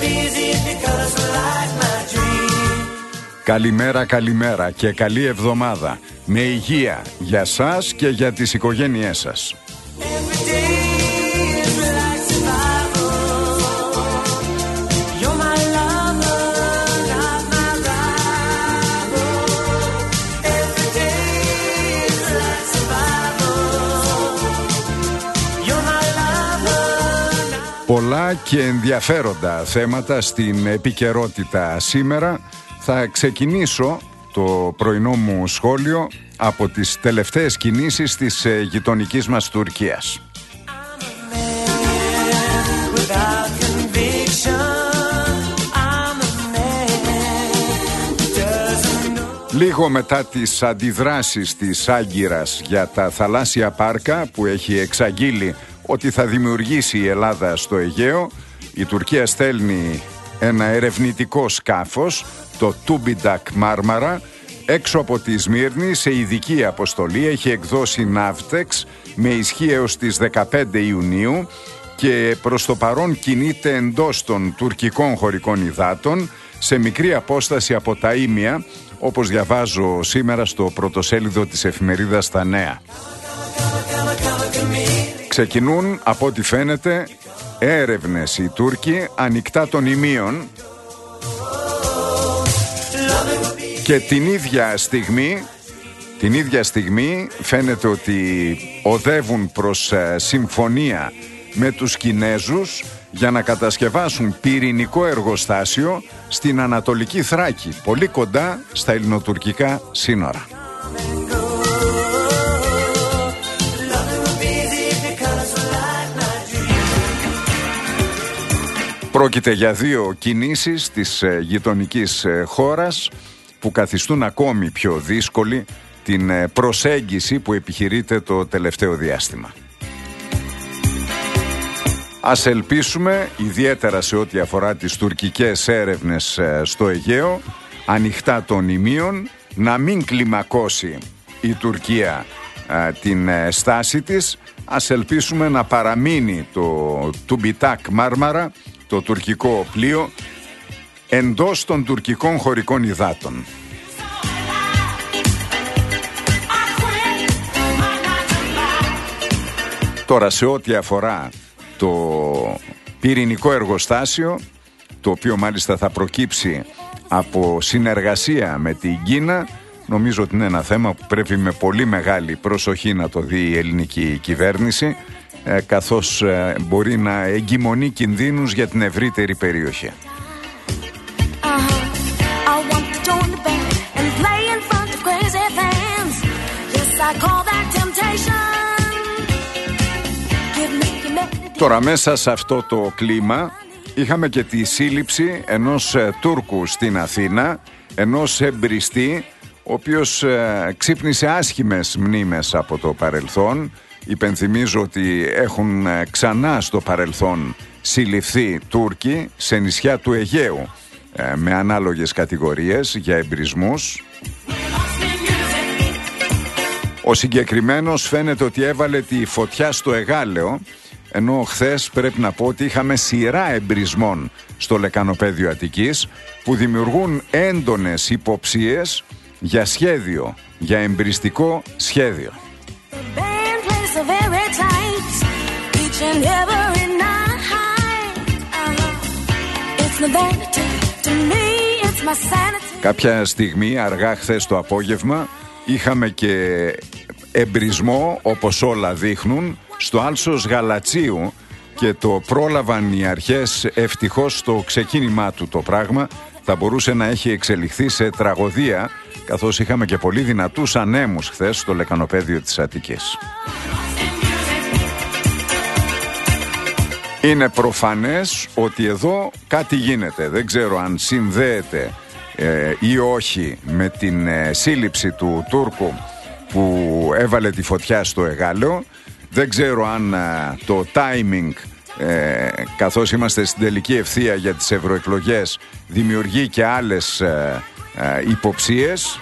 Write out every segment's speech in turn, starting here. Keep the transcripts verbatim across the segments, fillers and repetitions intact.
Καλημέρα, καλημέρα και καλή εβδομάδα. Με υγεία για σας και για τις οικογένειές σας. Πολλά και ενδιαφέροντα θέματα στην επικαιρότητα σήμερα. Θα ξεκινήσω το πρωινό μου σχόλιο από τις τελευταίες κινήσεις της γειτονικής μας Τουρκίας. Λίγο μετά τις αντιδράσεις της Άγκυρας για τα θαλάσσια πάρκα που έχει εξαγγείλει ότι θα δημιουργήσει η Ελλάδα στο Αιγαίο, η Τουρκία στέλνει ένα ερευνητικό σκάφος, το Τούμπιντακ Μάρμαρα, έξω από τη Σμύρνη σε ειδική αποστολή. Έχει εκδώσει ναύτεξ με ισχύ έως τις δεκαπέντε Ιουνίου και προς το παρόν κινείται εντός των τουρκικών χωρικών υδάτων σε μικρή απόσταση από τα Ήμια, όπως διαβάζω σήμερα στο πρωτοσέλιδο της εφημερίδας Τα Νέα. Ξεκινούν, από ό,τι φαίνεται, έρευνες οι Τούρκοι ανοιχτά των Ιμίων και την ίδια στιγμή την ίδια στιγμή φαίνεται ότι οδεύουν προς συμφωνία με τους Κινέζους για να κατασκευάσουν πυρηνικό εργοστάσιο στην Ανατολική Θράκη, πολύ κοντά στα ελληνοτουρκικά σύνορα. Πρόκειται για δύο κινήσεις της γειτονικής χώρας που καθιστούν ακόμη πιο δύσκολη την προσέγγιση που επιχειρείται το τελευταίο διάστημα. Ας ελπίσουμε, ιδιαίτερα σε ό,τι αφορά τις τουρκικές έρευνες στο Αιγαίο, ανοιχτά των Ιμίων, να μην κλιμακώσει η Τουρκία α, την στάση της. Ας ελπίσουμε να παραμείνει το Τούμπιντακ Μάρμαρα, το τουρκικό πλοίο, εντός των τουρκικών χωρικών υδάτων. Τώρα, σε ό,τι αφορά το πυρηνικό εργοστάσιο, το οποίο μάλιστα θα προκύψει από συνεργασία με την Κίνα, νομίζω ότι είναι ένα θέμα που πρέπει με πολύ μεγάλη προσοχή να το δει η ελληνική κυβέρνηση, ε, καθώς ε, μπορεί να εγκυμονεί κινδύνους για την ευρύτερη περιοχή. Τώρα, μέσα σε αυτό το κλίμα είχαμε και τη σύλληψη ενός ε, Τούρκου στην Αθήνα, ενός εμπριστή, ο οποίος ε, ξύπνησε άσχημες μνήμες από το παρελθόν. Υπενθυμίζω ότι έχουν ε, ξανά στο παρελθόν συλληφθεί Τούρκοι σε νησιά του Αιγαίου ε, με ανάλογες κατηγορίες για εμπρισμούς. Ο συγκεκριμένος φαίνεται ότι έβαλε τη φωτιά στο Εγάλεο, ενώ χθες πρέπει να πω ότι είχαμε σειρά εμπρισμών στο λεκανοπέδιο Αττικής που δημιουργούν έντονες υποψίες για σχέδιο, για εμπριστικό σχέδιο. Κάποια στιγμή αργά χθες το απόγευμα είχαμε και εμπρισμό, όπως όλα δείχνουν, στο άλσος Γαλατσίου και το πρόλαβαν οι αρχές. Ευτυχώς στο ξεκίνημά του το πράγμα θα μπορούσε να έχει εξελιχθεί σε τραγωδία, καθώς είχαμε και πολύ δυνατούς ανέμους χθες στο λεκανοπέδιο της Αττικής. Είναι προφανές ότι εδώ κάτι γίνεται. Δεν ξέρω αν συνδέεται ε, ή όχι με την ε, σύλληψη του Τούρκου που έβαλε τη φωτιά στο Εγάλεο. Δεν ξέρω αν ε, το timing, ε, καθώς είμαστε στην τελική ευθεία για τις ευρωεκλογές, δημιουργεί και άλλες ε, ε, υποψίες.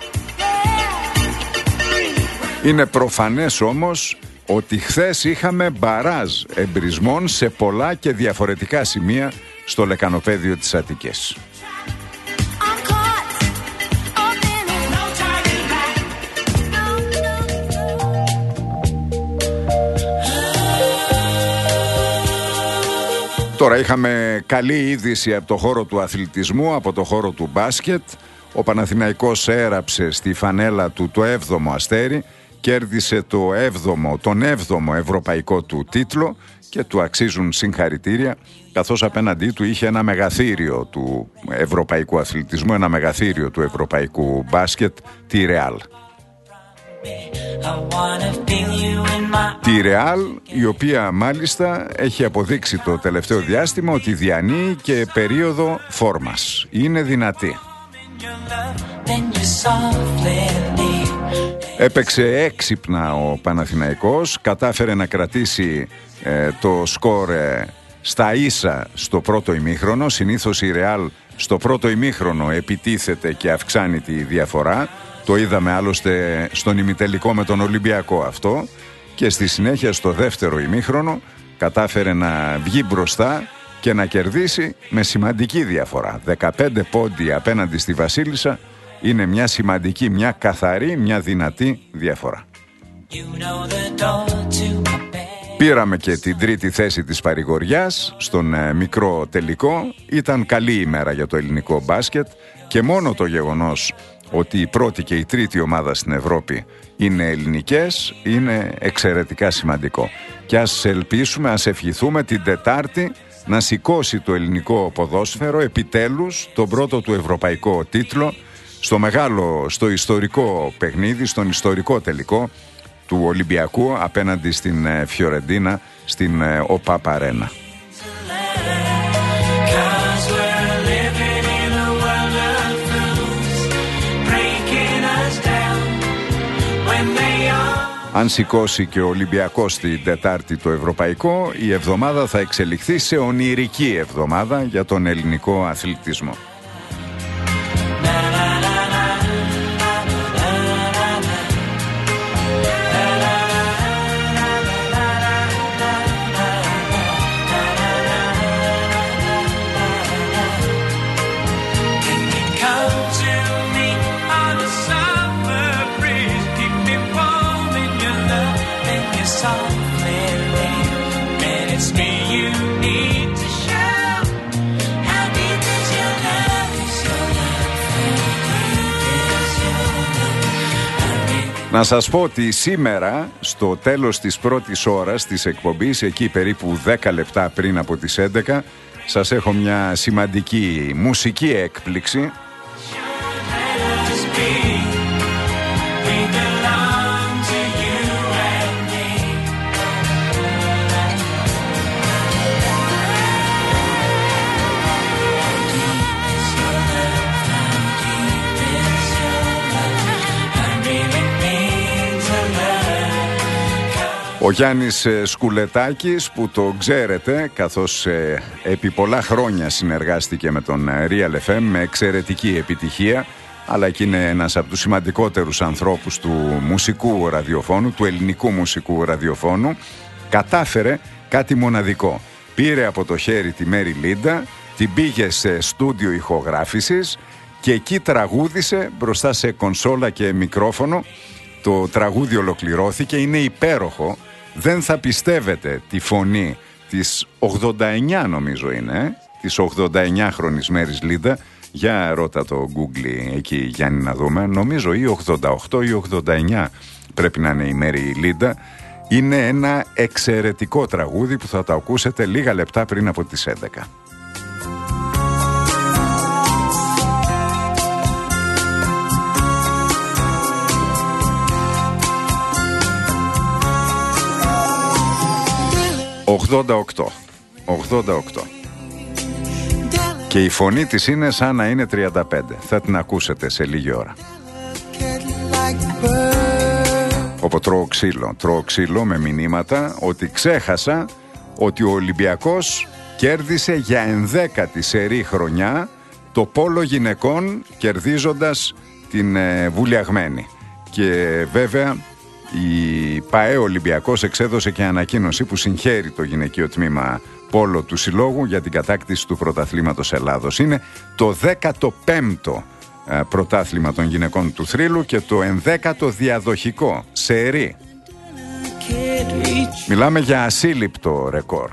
Είναι προφανές όμως ότι χθες είχαμε μπαράζ εμπρισμών σε πολλά και διαφορετικά σημεία στο λεκανοπέδιο της Αττικής. Τώρα είχαμε καλή είδηση από το χώρο του αθλητισμού, από το χώρο του μπάσκετ. Ο Παναθηναϊκός έραψε στη φανέλα του το έβδομο αστέρι, κέρδισε το έβδομο, τον έβδομο ευρωπαϊκό του τίτλο και του αξίζουν συγχαρητήρια, καθώς απέναντί του είχε ένα μεγαθύριο του ευρωπαϊκού αθλητισμού, ένα μεγαθύριο του ευρωπαϊκού μπάσκετ, τη Ρεάλ. Τη Ρεάλ, η οποία μάλιστα έχει αποδείξει το τελευταίο διάστημα ότι διανύει και περίοδο φόρμας. Είναι δυνατή. Έπαιξε έξυπνα ο Παναθηναϊκός, κατάφερε να κρατήσει ε, το σκορ ε, στα ίσα στο πρώτο ημίχρονο. Συνήθως η Ρεάλ στο πρώτο ημίχρονο επιτίθεται και αυξάνει τη διαφορά. Το είδαμε άλλωστε στον ημιτελικό με τον Ολυμπιακό αυτό, και στη συνέχεια στο δεύτερο ημίχρονο κατάφερε να βγει μπροστά και να κερδίσει με σημαντική διαφορά. δεκαπέντε πόντοι απέναντι στη Βασίλισσα είναι μια σημαντική, μια καθαρή, μια δυνατή διαφορά. Πήραμε και την τρίτη θέση της παρηγοριάς στον ε, μικρό τελικό. Ήταν καλή ημέρα για το ελληνικό μπάσκετ και μόνο το γεγονός ότι η πρώτη και η τρίτη ομάδα στην Ευρώπη είναι ελληνικές είναι εξαιρετικά σημαντικό. Και ας ελπίσουμε, ας ευχηθούμε την Τετάρτη να σηκώσει το ελληνικό ποδόσφαιρο επιτέλους τον πρώτο του ευρωπαϊκό τίτλο στο μεγάλο, στο ιστορικό παιχνίδι, στον ιστορικό τελικό του Ολυμπιακού απέναντι στην Φιωρεντίνα στην ΟΠΑΠ Αρένα. Αν σηκώσει και ο Ολυμπιακός την Τετάρτη το ευρωπαϊκό, η εβδομάδα θα εξελιχθεί σε ονειρική εβδομάδα για τον ελληνικό αθλητισμό. Να σας πω ότι σήμερα στο τέλος της πρώτης ώρας της εκπομπής, εκεί περίπου δέκα λεπτά πριν από τις έντεκα, σας έχω μια σημαντική μουσική έκπληξη. Ο Γιάννης Σκουλετάκης, που το ξέρετε καθώς ε, επί πολλά χρόνια συνεργάστηκε με τον Real εφ εμ με εξαιρετική επιτυχία, αλλά και είναι ένας από τους σημαντικότερους ανθρώπους του μουσικού ραδιοφώνου, του ελληνικού μουσικού ραδιοφώνου, κατάφερε κάτι μοναδικό. Πήρε από το χέρι τη Μέρι Λίντα, την πήγε σε στούντιο ηχογράφησης και εκεί τραγούδισε μπροστά σε κονσόλα και μικρόφωνο. Το τραγούδι ολοκληρώθηκε, είναι υπέροχο. Δεν θα πιστεύετε τη φωνή της ογδόντα εννιά νομίζω είναι, ε? της ογδόντα εννιάχρονης Μέρις Λίντα. Για ρώτα το Google εκεί, Γιάννη, να δούμε. Νομίζω ή ογδόντα οκτώ ή ογδόντα εννιά πρέπει να είναι η Μέρι Λίντα. Είναι ένα εξαιρετικό τραγούδι που θα το ακούσετε λίγα λεπτά πριν από τις έντεκα. ογδόντα οκτώ. ογδόντα οκτώ. Και η φωνή της είναι σαν να είναι τριάντα πέντε. Θα την ακούσετε σε λίγη ώρα. Όπου τρώω ξύλο. Τρώω ξύλο με μηνύματα ότι ξέχασα ότι ο Ολυμπιακός κέρδισε για ενδέκατη σερί χρονιά το πόλο γυναικών, κερδίζοντας την ε, βουλιαγμένη. Και βέβαια η ΠΑΕ Ολυμπιακός εξέδωσε και ανακοίνωση που συγχαίρει το γυναικείο τμήμα πόλο του Συλλόγου για την κατάκτηση του πρωταθλήματος Ελλάδος. Είναι το δέκατο πέμπτο πρωτάθλημα των γυναικών του θρύλου και το ενδέκατο διαδοχικό σε ερή. Μιλάμε για ασύλληπτο ρεκόρ.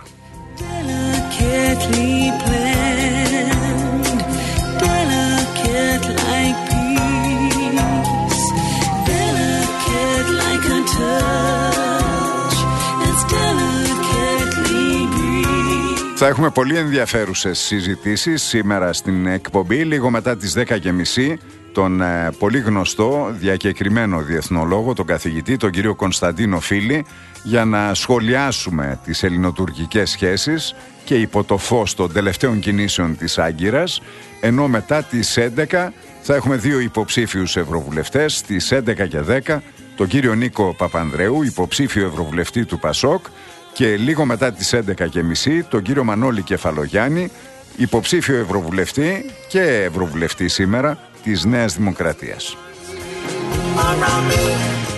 Θα έχουμε πολύ ενδιαφέρουσες συζητήσεις σήμερα στην εκπομπή, λίγο μετά τις δέκα και μισή, τον ε, πολύ γνωστό διακεκριμένο διεθνολόγο, τον καθηγητή, τον κύριο Κωνσταντίνο Φίλη, για να σχολιάσουμε τις ελληνοτουρκικές σχέσεις και υπό το φως των τελευταίων κινήσεων της Άγκυρας, ενώ μετά τις έντεκα θα έχουμε δύο υποψήφιους ευρωβουλευτές, στις έντεκα και δέκα, τον κύριο Νίκο Παπανδρέου, υποψήφιο ευρωβουλευτή του Πασόκ, και λίγο μετά τις έντεκα και μισή τον κύριο Μανώλη Κεφαλογιάννη, υποψήφιο ευρωβουλευτή και ευρωβουλευτή σήμερα της Νέας Δημοκρατίας.